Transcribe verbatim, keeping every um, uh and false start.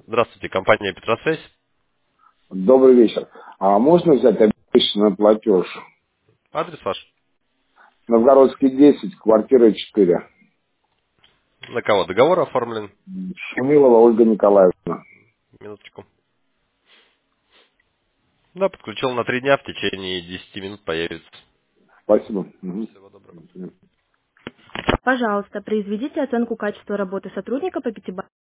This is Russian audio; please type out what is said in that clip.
Здравствуйте, компания Петросвязь. Добрый вечер. А можно взять обещанный платеж? Адрес ваш? Новгородский десять, квартира четыре. На кого договор оформлен? Шумилова Ольга Николаевна. Минуточку. Да, подключил на три дня, в течение десяти минут появится. Спасибо. Мгм. Всего доброго. До свидания. Пожалуйста, произведите оценку качества работы сотрудника по пятибалльной